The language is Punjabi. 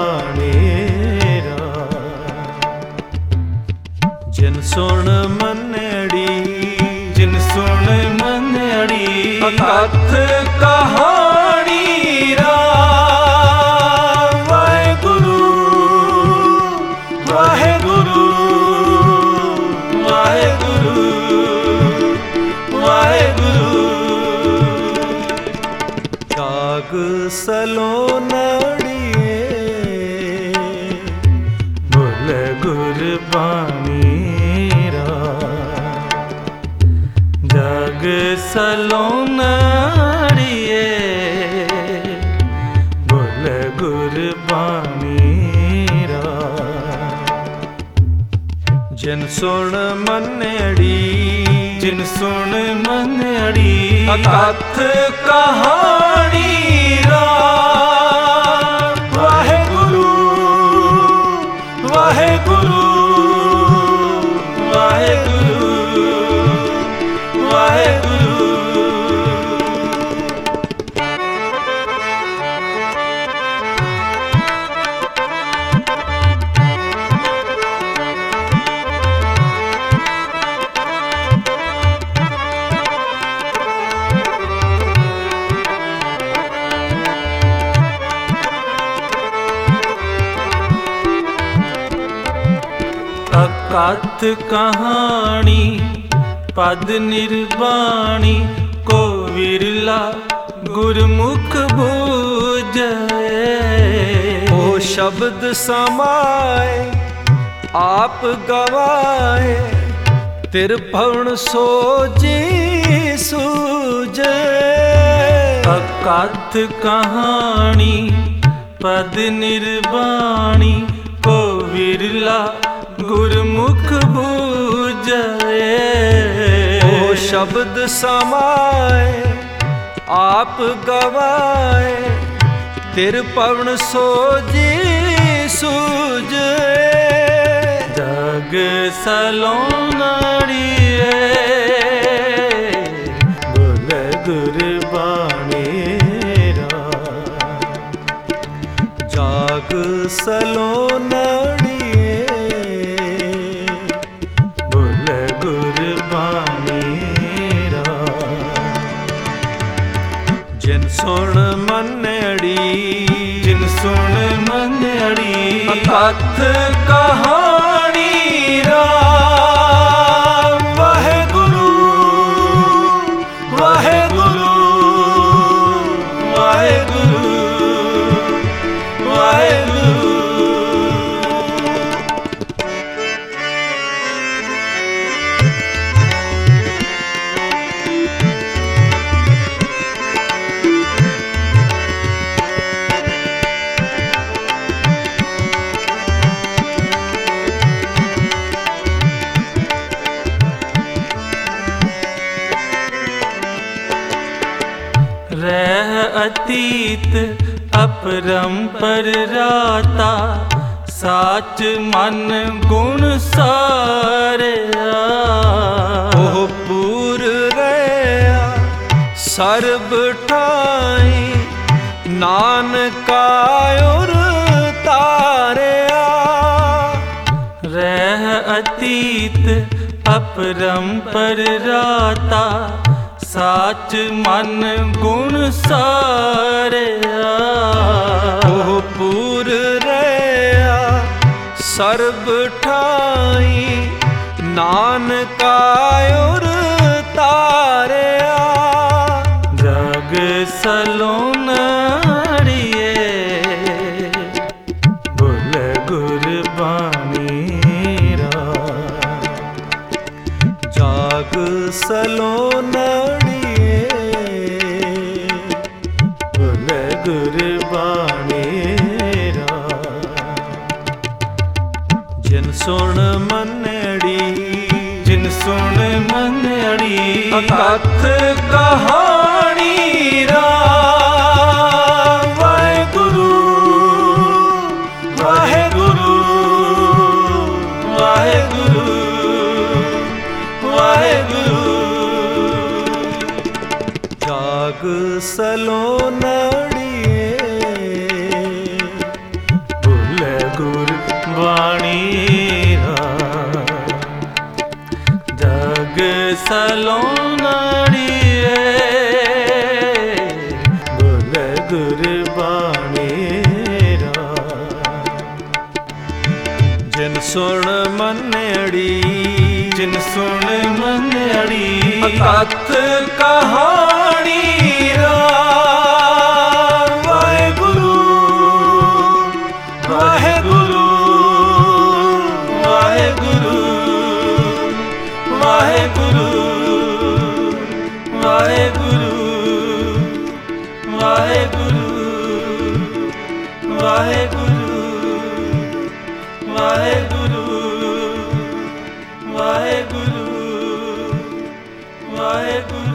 ਬਾਣੇਰਾ। ਜਿਨ ਸੁਣ ਮੰਨੜੀ, ਜਿਨ ਸੁਣ ਮੰਨੜੀ ਅਕਥ ਕਹਾਣੀ ਰਾਮ। ਵਾਹਿਗੁਰੂ ਵਾਹਿਗੁਰੂ ਵਾਹਿਗੁਰੂ ਵਾਹਿਗੁਰੂ। ਜਾਗ ਸਲੋਨੜੀਏ ਭੁੱਲ ਗੁਰਬਾਣੀ ਰਾਮ। ਜਾਗ ਸਲੋਨੜੀਏ ਭੁੱਲ ਗੁਰਬਾਣੀ ਰਾਮ। ਜਿਨ ਸੁਣ ਮੰਨੜੀ, ਜਿਨ ਸੁਣ ਮੰਨੜੀ ਅਕਥ ਕਹਾਣੀ ਰਾਮ। ਵਾਹਿਗੁਰੂ ਵਾਹਿਗੁਰੂ ਵਾਹਿਗੁਰੂ ਵਾਹਿਗੁਰੂ। ਅਕਥ ਕਹਾਣੀ ਪਦ ਨਿਰਵਾਣੀ, ਕੋ ਵਿਰਲਾ ਗੁਰਮੁਖ ਬੂਝੈ। ਉਹ ਸ਼ਬਦ ਸਮਾਏ ਆਪ ਗਵਾਏ, ਤਿਰਭਵਨ ਸੋਜੀ ਸੂਝੈ। ਅਕਥ ਕਹਾਣੀ ਪਦ ਨਿਰਵਾਣੀ, ਕੋ ਵਿਰਲਾ ਗੁਰਮੁਖ ਬੂਝੈ। ਉਹ ਸ਼ਬਦ ਸਮਾਏ ਆਪ ਗਵਾਏ, ਤਿਰਭਵਨ ਸੋਜੀ ਸੂਝੈ। ਜਗ ਸਲੋਨੜੀਏ ਭੁੱਲ ਗੁਰਬਾਣੀ ਰਾਮ। ਜਾਗ ਸਲੋਨੜੀਏ ਭੁੱਲ ਗੁਰਬਾਣੀ ਰਾਮ। ਜਿਨ ਸੁਣ ਮੰਨੜੀ, ਜਿਨ ਸੁਣ ਮੰਨੜੀ ਅਕਥ ਕਹਾਣੀ ਰਾਮ। ਵਾਹਿਗੁਰੂ ਵਾਹਿਗੁਰੂ ਵਾਹਿਗੁਰੂ ਵਾਹਿਗੁਰੂ। ਰਹਿ ਅਤੀਤ ਅਪਰੰਪਰ ਰਾਤਾ, ਸਾਚ ਮਨ ਗੁਣ ਸਾਰਿਆ। ਉਹ ਪੂਰ ਰਹਿਆ ਸਰਬ ਠਾਈ, ਨਾਨਕਾ ਉਰ ਤਾਰਿਆ। ਰਹਿ ਅਤੀਤ ਅਪਰੰਪਰ ਰਾਤਾ, ਸਾਚ ਮਨ ਗੁਣ ਸਾਰਿਆ। ਉਹ ਪੂਰ ਰਹਿਆ ਸਰਬ ਠਾਈ, ਨਾਨਕਾ ਉਰ ਤਾਰਿਆ। ਜਗ ਸਲੋਨੜੀਏ ਭੁੱਲ ਗੁਰਬਾਣੀ ਰਾਮ। ਜਾਗ ਸਲੋਨੜੀਏ ਭੁੱਲ ਗੁਰਬਾਣੀ ਰਾਮ। ਜਿਨ ਸੁਣ ਮੰਨੜੀ, ਜਿਨ ਸੁਣ ਮੰਨੜੀ ਅਕਥ ਕਹਾਣੀ ਰਾਮ। ਵਾਹਿਗੁਰੂ ਵਾਹਿਗੁਰੂ ਵਾਹਿਗੁਰੂ ਵਾਹਿਗੁਰੂ। ਸਲੋਨੜੀਏ गुरबाणी जग सलोनाड़ी बोल गुरबाणी जिन सुन मनड़ी जिन सुन मनड़ी कथ कहानी वाहेगुरु वाहेगुरु वाहेगुरु वाहेगुरु वाहेगुरु वाहेगुरु वाहेगुरु वाहेगुरु वाहेगुरु वाहेगुरु